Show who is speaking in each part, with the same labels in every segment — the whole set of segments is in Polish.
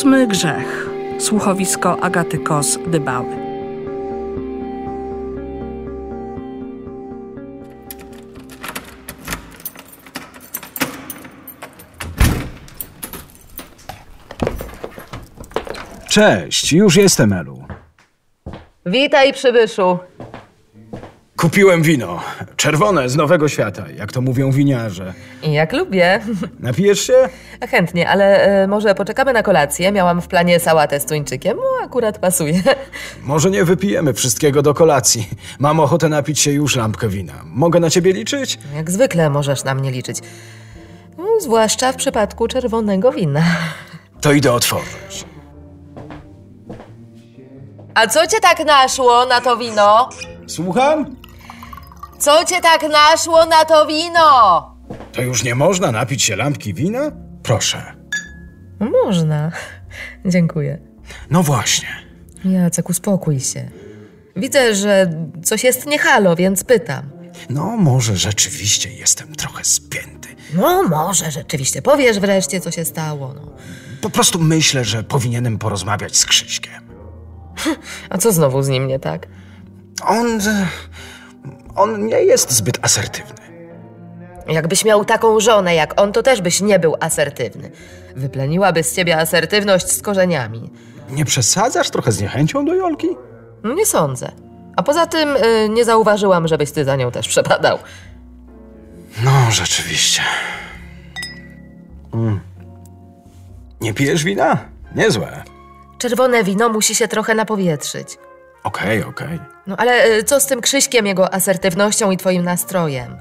Speaker 1: 8. grzech. Słuchowisko Agaty Kos-Dybały.
Speaker 2: Cześć, już jestem, Elu.
Speaker 3: Witaj, przybyszu.
Speaker 2: Kupiłem wino. Czerwone, z Nowego Świata, jak to mówią winiarze.
Speaker 3: I jak lubię.
Speaker 2: Napijesz się?
Speaker 3: Chętnie, ale może poczekamy na kolację. Miałam w planie sałatę z tuńczykiem, akurat pasuje.
Speaker 2: Może nie wypijemy wszystkiego do kolacji. Mam ochotę napić się już lampkę wina. Mogę na ciebie liczyć?
Speaker 3: Jak zwykle możesz na mnie liczyć. Zwłaszcza w przypadku czerwonego wina.
Speaker 2: To idę otworzyć.
Speaker 3: A co cię tak naszło na to wino?
Speaker 2: Słucham?
Speaker 3: Co cię tak naszło na to wino?
Speaker 2: To już nie można napić się lampki wina? Proszę.
Speaker 3: Można. Dziękuję.
Speaker 2: No właśnie.
Speaker 3: Jacek, uspokój się. Widzę, że coś jest nie halo, więc pytam.
Speaker 2: No, może rzeczywiście jestem trochę spięty.
Speaker 3: No może rzeczywiście. Powiesz wreszcie, co się stało. No.
Speaker 2: Po prostu myślę, że powinienem porozmawiać z Krzyśkiem.
Speaker 3: A co znowu z nim nie tak?
Speaker 2: On nie jest zbyt asertywny.
Speaker 3: Jakbyś miał taką żonę jak on, to też byś nie był asertywny. Wypleniłaby z ciebie asertywność z korzeniami.
Speaker 2: Nie przesadzasz trochę z niechęcią do Jolki?
Speaker 3: No nie sądzę. A poza tym nie zauważyłam, żebyś ty za nią też przepadał.
Speaker 2: No, rzeczywiście. Nie pijesz wina? Niezłe.
Speaker 3: Czerwone wino musi się trochę napowietrzyć.
Speaker 2: Okej.
Speaker 3: No ale co z tym Krzyśkiem, jego asertywnością i twoim nastrojem?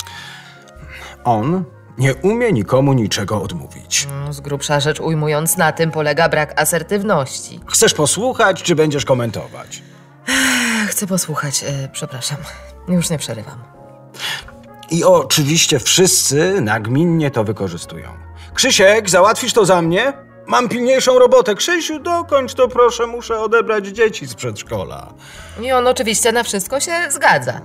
Speaker 2: On nie umie nikomu niczego odmówić.
Speaker 3: Z grubsza rzecz ujmując, na tym polega brak asertywności.
Speaker 2: Chcesz posłuchać, czy będziesz komentować?
Speaker 3: Chcę posłuchać, przepraszam. Już nie przerywam.
Speaker 2: I oczywiście wszyscy nagminnie to wykorzystują. Krzysiek, załatwisz to za mnie? Mam pilniejszą robotę. Krzysiu, dokończ to proszę, muszę odebrać dzieci z przedszkola.
Speaker 3: I on oczywiście na wszystko się zgadza.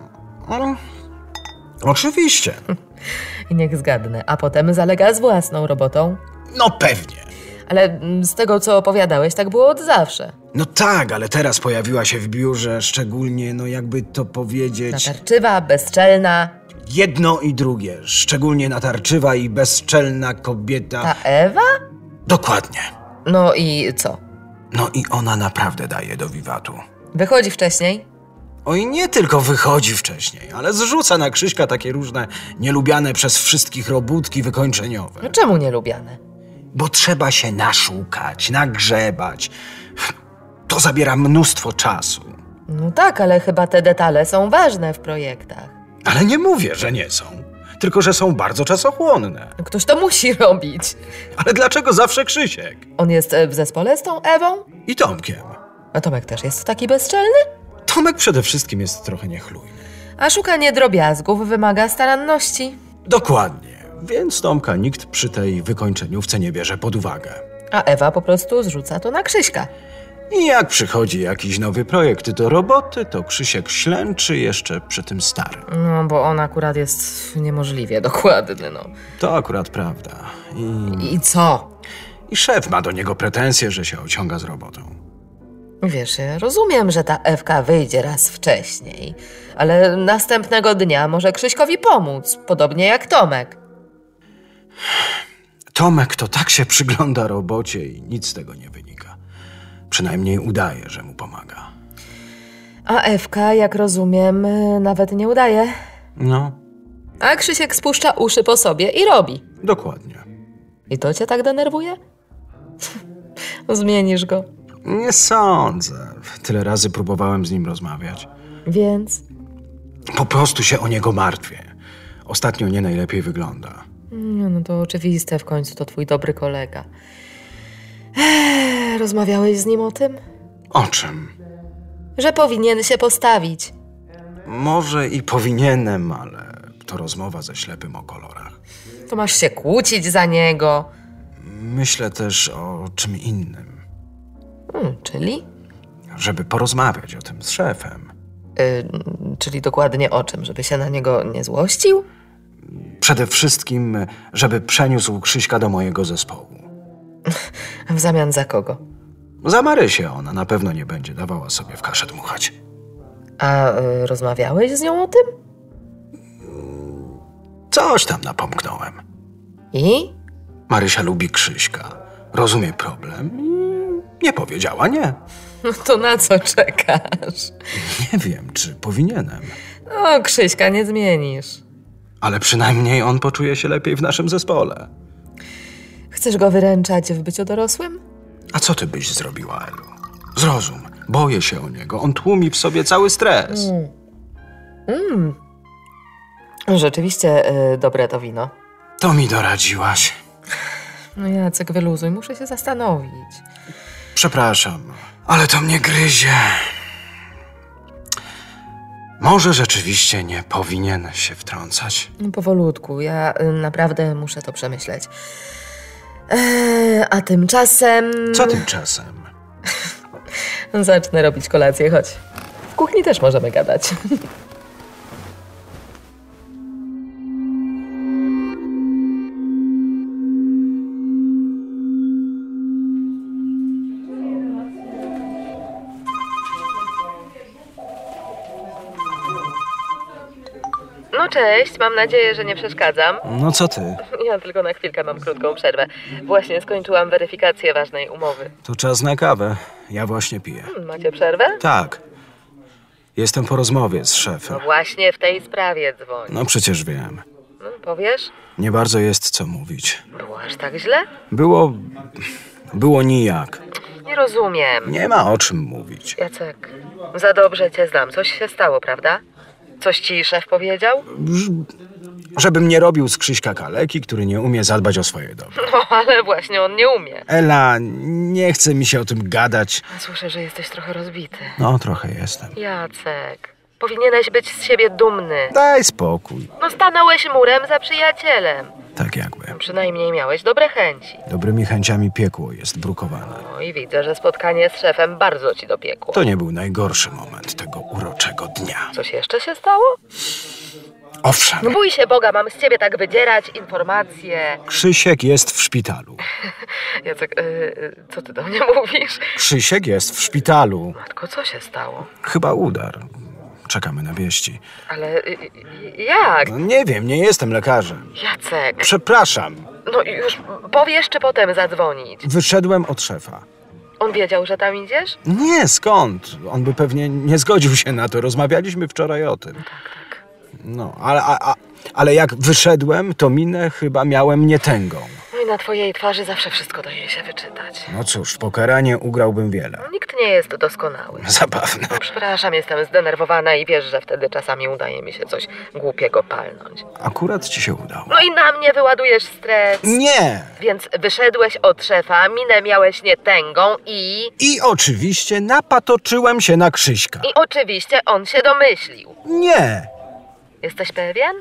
Speaker 2: Oczywiście.
Speaker 3: I niech zgadnę, a potem zalega z własną robotą.
Speaker 2: No pewnie.
Speaker 3: Ale z tego, co opowiadałeś, tak było od zawsze.
Speaker 2: No tak, ale teraz pojawiła się w biurze szczególnie, no jakby to powiedzieć...
Speaker 3: Natarczywa, bezczelna.
Speaker 2: Jedno i drugie. Szczególnie natarczywa i bezczelna kobieta.
Speaker 3: Ta Ewa?
Speaker 2: Dokładnie.
Speaker 3: No i co?
Speaker 2: No i ona naprawdę daje do wiwatu.
Speaker 3: Wychodzi wcześniej?
Speaker 2: Oj, nie tylko wychodzi wcześniej, ale zrzuca na Krzyśka takie różne nielubiane przez wszystkich robótki wykończeniowe.
Speaker 3: No czemu nielubiane?
Speaker 2: Bo trzeba się naszukać, nagrzebać. To zabiera mnóstwo czasu.
Speaker 3: No tak, ale chyba te detale są ważne w projektach.
Speaker 2: Ale nie mówię, że nie są. Tylko że są bardzo czasochłonne.
Speaker 3: Ktoś to musi robić.
Speaker 2: Ale dlaczego zawsze Krzysiek?
Speaker 3: On jest w zespole z tą Ewą?
Speaker 2: I Tomkiem.
Speaker 3: A Tomek też jest taki bezczelny?
Speaker 2: Tomek przede wszystkim jest trochę niechlujny.
Speaker 3: A szukanie drobiazgów wymaga staranności.
Speaker 2: Dokładnie. Więc Tomka nikt przy tej wykończeniówce nie bierze pod uwagę.
Speaker 3: A Ewa po prostu zrzuca to na Krzyśka.
Speaker 2: I jak przychodzi jakiś nowy projekt do roboty, to Krzysiek ślęczy jeszcze przy tym starym.
Speaker 3: No, bo on akurat jest niemożliwie dokładny, no.
Speaker 2: To akurat prawda.
Speaker 3: I co?
Speaker 2: I szef ma do niego pretensje, że się ociąga z robotą.
Speaker 3: Wiesz, ja rozumiem, że ta Ewka wyjdzie raz wcześniej, ale następnego dnia może Krzyśkowi pomóc, podobnie jak Tomek.
Speaker 2: Tomek to tak się przygląda robocie i nic z tego nie wynika. Przynajmniej udaje, że mu pomaga.
Speaker 3: A Ewka, jak rozumiem, nawet nie udaje.
Speaker 2: No,
Speaker 3: A Krzysiek spuszcza uszy po sobie i robi.
Speaker 2: dokładnie.
Speaker 3: I to cię tak denerwuje? Zmienisz go.
Speaker 2: Nie sądzę. Tyle razy próbowałem z nim rozmawiać.
Speaker 3: Więc?
Speaker 2: Po prostu się o niego martwię. Ostatnio nie najlepiej wygląda.
Speaker 3: No to oczywiste, w końcu to twój dobry kolega. Rozmawiałeś z nim o tym?
Speaker 2: O czym?
Speaker 3: Że powinien się postawić.
Speaker 2: Może i powinienem, ale to rozmowa ze ślepym o kolorach.
Speaker 3: To masz się kłócić za niego.
Speaker 2: Myślę też o czym innym.
Speaker 3: Czyli?
Speaker 2: Żeby porozmawiać o tym z szefem.
Speaker 3: Czyli dokładnie o czym? Żeby się na niego nie złościł?
Speaker 2: Przede wszystkim, żeby przeniósł Krzyśka do mojego zespołu.
Speaker 3: W zamian za kogo?
Speaker 2: Za Marysię ona na pewno nie będzie dawała sobie w kaszę dmuchać.
Speaker 3: A rozmawiałeś z nią o tym?
Speaker 2: Coś tam napomknąłem.
Speaker 3: I?
Speaker 2: Marysia lubi Krzyśka, rozumie problem i nie powiedziała nie.
Speaker 3: No to na co czekasz?
Speaker 2: Nie wiem, czy powinienem.
Speaker 3: O, Krzyśka nie zmienisz.
Speaker 2: Ale przynajmniej on poczuje się lepiej w naszym zespole.
Speaker 3: Chcesz go wyręczać w byciu dorosłym?
Speaker 2: A co ty byś zrobiła, Elu? Zrozum, boję się o niego. On tłumi w sobie cały stres.
Speaker 3: Rzeczywiście dobre to wino.
Speaker 2: To mi doradziłaś.
Speaker 3: No Jacek, wyluzuj, muszę się zastanowić.
Speaker 2: Przepraszam, ale to mnie gryzie. Może rzeczywiście nie powinien się wtrącać.
Speaker 3: Powolutku, ja naprawdę muszę to przemyśleć. A tymczasem...
Speaker 2: Co tymczasem?
Speaker 3: Zacznę robić kolację, chodź. W kuchni też możemy gadać. No cześć, mam nadzieję, że nie przeszkadzam.
Speaker 2: No co ty?
Speaker 3: Ja tylko na chwilkę mam krótką przerwę. Właśnie skończyłam weryfikację ważnej umowy.
Speaker 2: To czas na kawę. Ja właśnie piję.
Speaker 3: Macie przerwę?
Speaker 2: Tak. Jestem po rozmowie z szefem.
Speaker 3: No właśnie w tej sprawie dzwoń.
Speaker 2: No przecież wiem.
Speaker 3: No, powiesz?
Speaker 2: Nie bardzo jest co mówić.
Speaker 3: Było aż tak źle?
Speaker 2: Było nijak.
Speaker 3: Nie rozumiem.
Speaker 2: Nie ma o czym mówić.
Speaker 3: Jacek, za dobrze cię znam. Coś się stało, prawda? Coś ci szef powiedział?
Speaker 2: Żebym nie robił z Krzyśka kaleki, który nie umie zadbać o swoje dobro.
Speaker 3: No, ale właśnie on nie umie.
Speaker 2: Ela, nie chce mi się o tym gadać.
Speaker 3: Słyszę, że jesteś trochę rozbity.
Speaker 2: No, trochę jestem.
Speaker 3: Jacek, powinieneś być z siebie dumny.
Speaker 2: Daj spokój.
Speaker 3: No stanąłeś murem za przyjacielem.
Speaker 2: Tak jakby.
Speaker 3: Przynajmniej miałeś dobre chęci.
Speaker 2: Dobrymi chęciami piekło jest brukowane.
Speaker 3: No i widzę, że spotkanie z szefem bardzo ci dopiekło.
Speaker 2: To nie był najgorszy moment tego uroczego dnia.
Speaker 3: Coś jeszcze się stało?
Speaker 2: Owszem,
Speaker 3: No bój się Boga, mam z ciebie tak wydzierać informacje.
Speaker 2: Krzysiek jest w szpitalu.
Speaker 3: Jacek, co ty do mnie mówisz?
Speaker 2: Krzysiek jest w szpitalu.
Speaker 3: Matko, co się stało?
Speaker 2: Chyba udar. Czekamy na wieści.
Speaker 3: Ale jak?
Speaker 2: No, nie wiem, nie jestem lekarzem.
Speaker 3: Jacek,
Speaker 2: Przepraszam.
Speaker 3: no już powiesz, czy potem zadzwonić.
Speaker 2: Wyszedłem od szefa.
Speaker 3: On wiedział, że tam idziesz?
Speaker 2: Nie, skąd? On by pewnie nie zgodził się na to. Rozmawialiśmy wczoraj o tym.
Speaker 3: Tak.
Speaker 2: No, ale jak wyszedłem, to minę chyba miałem nietęgą.
Speaker 3: No i na twojej twarzy zawsze wszystko daje się wyczytać.
Speaker 2: No cóż, w pokera nie ugrałbym wiele.
Speaker 3: No, nikt nie jest doskonały.
Speaker 2: Zabawne.
Speaker 3: No, przepraszam, jestem zdenerwowana i wiesz, że wtedy czasami udaje mi się coś głupiego palnąć.
Speaker 2: Akurat ci się udało.
Speaker 3: No i na mnie wyładujesz stres.
Speaker 2: Nie!
Speaker 3: Więc wyszedłeś od szefa, minę miałeś nietęgą
Speaker 2: I oczywiście napatoczyłem się na Krzyśka.
Speaker 3: I oczywiście on się domyślił.
Speaker 2: Nie!
Speaker 3: Jesteś pewien?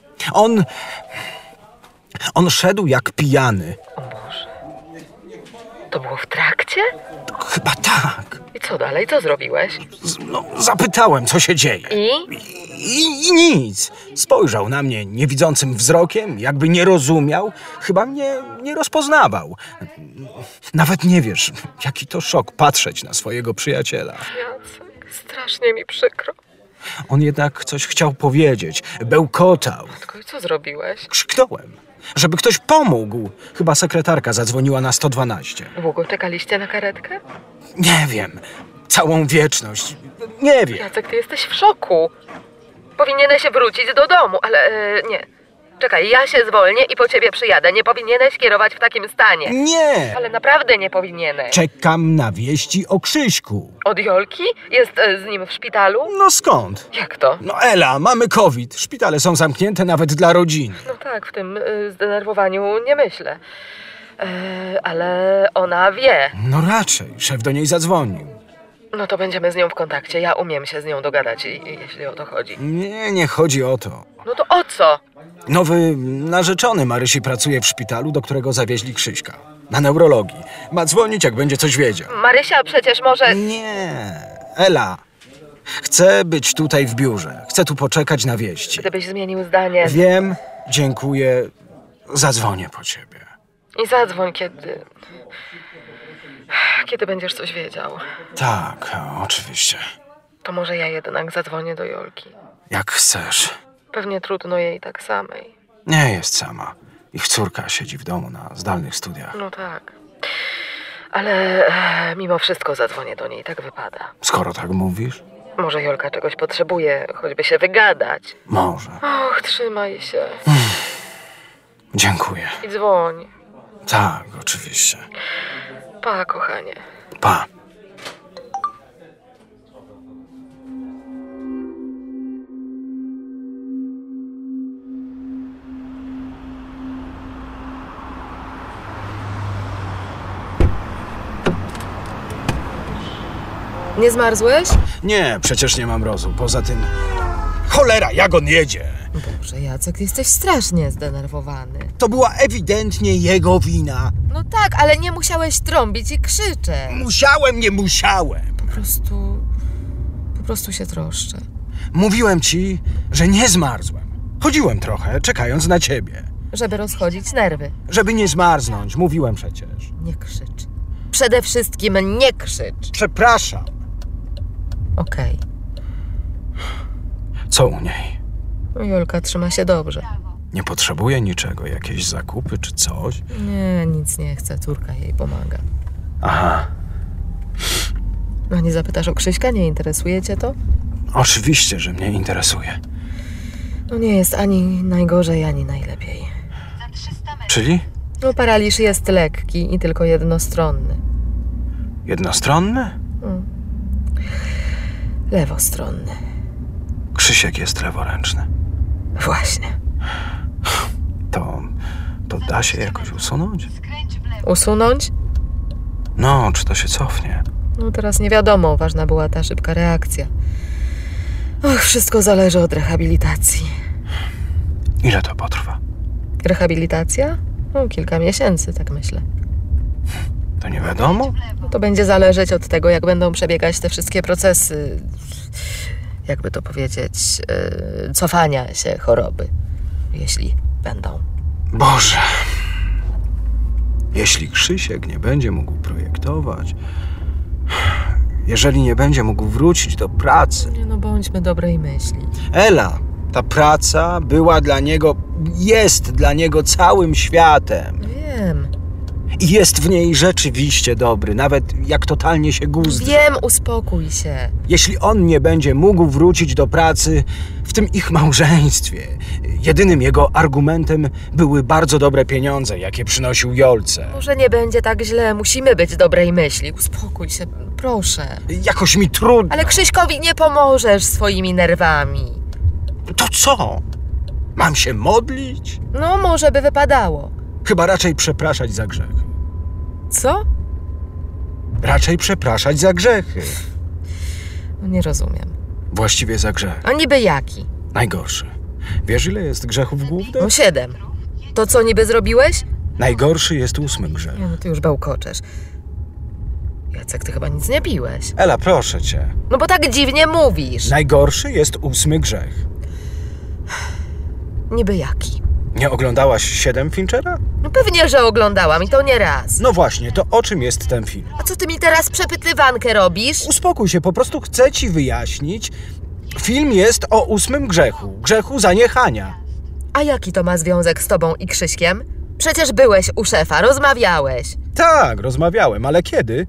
Speaker 2: On szedł jak pijany.
Speaker 3: O Boże. To było w trakcie?
Speaker 2: Chyba tak.
Speaker 3: I co dalej? Co zrobiłeś?
Speaker 2: Zapytałem, co się dzieje. I nic. Spojrzał na mnie niewidzącym wzrokiem, jakby nie rozumiał. Chyba mnie nie rozpoznawał. Nawet nie wiesz, jaki to szok patrzeć na swojego przyjaciela.
Speaker 3: Jacek, strasznie mi przykro.
Speaker 2: On jednak coś chciał powiedzieć. Bełkotał.
Speaker 3: Matko, i co zrobiłeś?
Speaker 2: Krzyknąłem, żeby ktoś pomógł. Chyba sekretarka zadzwoniła na 112.
Speaker 3: Długo czekaliście na karetkę?
Speaker 2: Nie wiem. Całą wieczność. Nie wiem.
Speaker 3: Jacek, ty jesteś w szoku. Powinieneś wrócić do domu, ale nie. Czekaj, ja się zwolnię i po ciebie przyjadę. Nie powinieneś kierować w takim stanie.
Speaker 2: Nie!
Speaker 3: Ale naprawdę nie powinieneś.
Speaker 2: Czekam na wieści o Krzyśku.
Speaker 3: Od Jolki? Jest z nim w szpitalu?
Speaker 2: No skąd?
Speaker 3: Jak to?
Speaker 2: No Ela, mamy COVID. Szpitale są zamknięte nawet dla rodziny.
Speaker 3: No tak, w tym zdenerwowaniu nie myślę. Ale ona wie.
Speaker 2: No raczej. Szef do niej zadzwonił.
Speaker 3: No to będziemy z nią w kontakcie. Ja umiem się z nią dogadać, jeśli o to chodzi.
Speaker 2: Nie chodzi o to.
Speaker 3: No to o co?
Speaker 2: Nowy narzeczony Marysi pracuje w szpitalu, do którego zawieźli Krzyśka. Na neurologii. Ma dzwonić, jak będzie coś wiedział.
Speaker 3: Marysia przecież może...
Speaker 2: Nie. Ela. Chcę być tutaj w biurze. Chcę tu poczekać na wieści.
Speaker 3: Gdybyś zmienił zdanie...
Speaker 2: Wiem, dziękuję. Zadzwonię po ciebie.
Speaker 3: I zadzwoń, kiedy będziesz coś wiedział.
Speaker 2: Tak, oczywiście.
Speaker 3: To może ja jednak zadzwonię do Jolki.
Speaker 2: Jak chcesz.
Speaker 3: Pewnie trudno jej tak samej.
Speaker 2: Nie jest sama. Ich córka siedzi w domu na zdalnych studiach.
Speaker 3: No tak. Ale mimo wszystko zadzwonię do niej, tak wypada.
Speaker 2: Skoro tak mówisz?
Speaker 3: Może Jolka czegoś potrzebuje, choćby się wygadać.
Speaker 2: Może.
Speaker 3: Och, trzymaj się.
Speaker 2: Dziękuję.
Speaker 3: I dzwoń.
Speaker 2: Tak, oczywiście.
Speaker 3: Pa, kochanie.
Speaker 2: Pa.
Speaker 3: Nie zmarzłeś?
Speaker 2: Nie, przecież nie mam mrozu. Poza tym... Cholera, jak on jedzie!
Speaker 3: Boże, Jacek, jesteś strasznie zdenerwowany.
Speaker 2: To była ewidentnie jego wina.
Speaker 3: No tak, ale nie musiałeś trąbić i krzyczeć.
Speaker 2: Nie musiałem.
Speaker 3: Po prostu się troszczę.
Speaker 2: Mówiłem ci, że nie zmarzłem. Chodziłem trochę, czekając na ciebie.
Speaker 3: Żeby rozchodzić nerwy.
Speaker 2: Żeby nie zmarznąć, mówiłem przecież.
Speaker 3: Nie krzycz. Przede wszystkim nie krzycz.
Speaker 2: Przepraszam.
Speaker 3: Okej.
Speaker 2: Co u niej?
Speaker 3: Jolka trzyma się dobrze.
Speaker 2: Nie potrzebuje niczego, jakieś zakupy czy coś?
Speaker 3: Nie, nic nie chce. Córka jej pomaga.
Speaker 2: Aha,
Speaker 3: No nie zapytasz o Krzyśka? Nie interesuje cię to?
Speaker 2: oczywiście, że mnie interesuje.
Speaker 3: No nie jest ani najgorzej, ani najlepiej.
Speaker 2: Czyli?
Speaker 3: No paraliż jest lekki i tylko jednostronny.
Speaker 2: Jednostronny?
Speaker 3: Lewostronny.
Speaker 2: Krzysiek jest leworęczny.
Speaker 3: Właśnie.
Speaker 2: To da się jakoś usunąć?
Speaker 3: Usunąć?
Speaker 2: No, czy to się cofnie?
Speaker 3: No teraz nie wiadomo. Ważna była ta szybka reakcja. Och, wszystko zależy od rehabilitacji.
Speaker 2: Ile to potrwa?
Speaker 3: Rehabilitacja? No, kilka miesięcy, tak myślę.
Speaker 2: To nie wiadomo?
Speaker 3: No, to będzie zależeć od tego, jak będą przebiegać te wszystkie procesy, jakby to powiedzieć, cofania się choroby, jeśli będą.
Speaker 2: Boże. Jeśli Krzysiek nie będzie mógł projektować, jeżeli nie będzie mógł wrócić do pracy...
Speaker 3: Nie no, bądźmy dobrej myśli.
Speaker 2: Ela, ta praca była dla niego, jest dla niego całym światem.
Speaker 3: Wiem.
Speaker 2: I jest w niej rzeczywiście dobry, nawet jak totalnie się guzdrzy.
Speaker 3: Wiem, uspokój się.
Speaker 2: Jeśli on nie będzie mógł wrócić do pracy w tym ich małżeństwie, jedynym jego argumentem były bardzo dobre pieniądze, jakie przynosił Jolce.
Speaker 3: Może nie będzie tak źle, musimy być dobrej myśli. Uspokój się, proszę.
Speaker 2: Jakoś mi trudno.
Speaker 3: Ale Krzyśkowi nie pomożesz swoimi nerwami.
Speaker 2: To co? Mam się modlić?
Speaker 3: No, może by wypadało.
Speaker 2: Chyba raczej przepraszać za grzechy.
Speaker 3: Co?
Speaker 2: Raczej przepraszać za grzechy.
Speaker 3: No, nie rozumiem.
Speaker 2: Właściwie za grzech.
Speaker 3: A niby jaki?
Speaker 2: Najgorszy. Wiesz, ile jest grzechów głównych?
Speaker 3: No 7. To co niby zrobiłeś?
Speaker 2: Najgorszy jest 8 grzech.
Speaker 3: Nie, no ty już bełkoczesz. Jacek, ty chyba nic nie piłeś.
Speaker 2: Ela, proszę cię.
Speaker 3: No bo tak dziwnie mówisz.
Speaker 2: Najgorszy jest 8 grzech.
Speaker 3: Niby jaki?
Speaker 2: Nie oglądałaś 7 Finchera?
Speaker 3: No pewnie, że oglądałam i to nie raz.
Speaker 2: No właśnie, to o czym jest ten film?
Speaker 3: A co ty mi teraz przepytywankę robisz?
Speaker 2: Uspokój się, po prostu chcę ci wyjaśnić. Film jest o 8 grzechu. Grzechu zaniechania.
Speaker 3: A jaki to ma związek z tobą i Krzyśkiem? Przecież byłeś u szefa, rozmawiałeś.
Speaker 2: Tak, rozmawiałem, ale kiedy?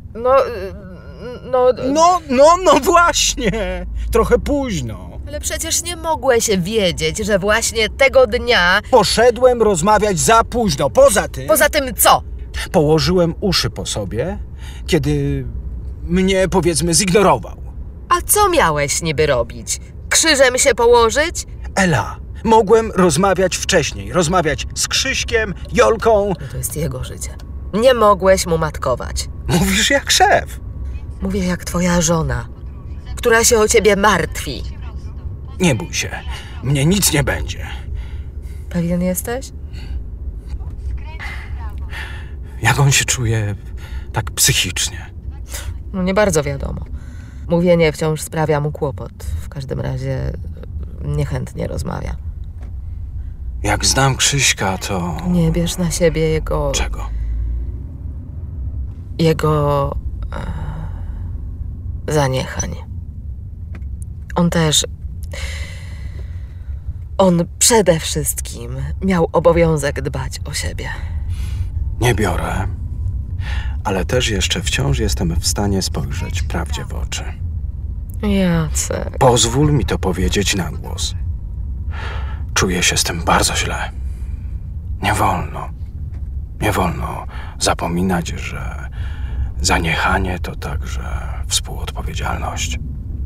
Speaker 2: No właśnie. Trochę późno.
Speaker 3: Ale przecież nie mogłeś wiedzieć, że właśnie tego dnia...
Speaker 2: Poszedłem rozmawiać za późno. Poza tym
Speaker 3: co?
Speaker 2: położyłem uszy po sobie, kiedy mnie, powiedzmy, zignorował.
Speaker 3: A co miałeś niby robić? Krzyżem się położyć?
Speaker 2: Ela, mogłem rozmawiać wcześniej. Rozmawiać z Krzyśkiem, Jolką.
Speaker 3: No to jest jego życie. Nie mogłeś mu matkować.
Speaker 2: Mówisz jak szef.
Speaker 3: Mówię jak twoja żona, która się o ciebie martwi.
Speaker 2: Nie bój się. Mnie nic nie będzie.
Speaker 3: Pewien jesteś?
Speaker 2: Jak on się czuje tak psychicznie?
Speaker 3: No nie bardzo wiadomo. Mówienie wciąż sprawia mu kłopot. W każdym razie niechętnie rozmawia.
Speaker 2: Jak znam Krzyśka, to...
Speaker 3: Nie bierz na siebie jego...
Speaker 2: Czego?
Speaker 3: Jego... zaniechań. On przede wszystkim miał obowiązek dbać o siebie.
Speaker 2: Nie biorę, ale też jeszcze wciąż jestem w stanie spojrzeć prawdzie w oczy.
Speaker 3: Jacek...
Speaker 2: Pozwól mi to powiedzieć na głos. Czuję się z tym bardzo źle. Nie wolno zapominać, że zaniechanie to także współodpowiedzialność.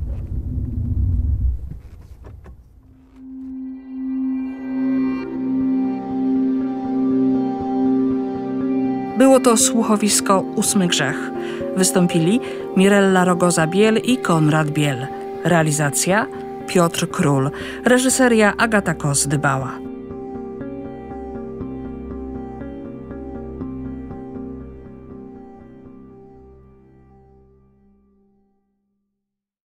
Speaker 1: Było to słuchowisko 8 Grzech. Wystąpili Mirella Rogoza-Biel i Konrad Biel. Realizacja Piotr Król. Reżyseria Agata Kos-Dybała.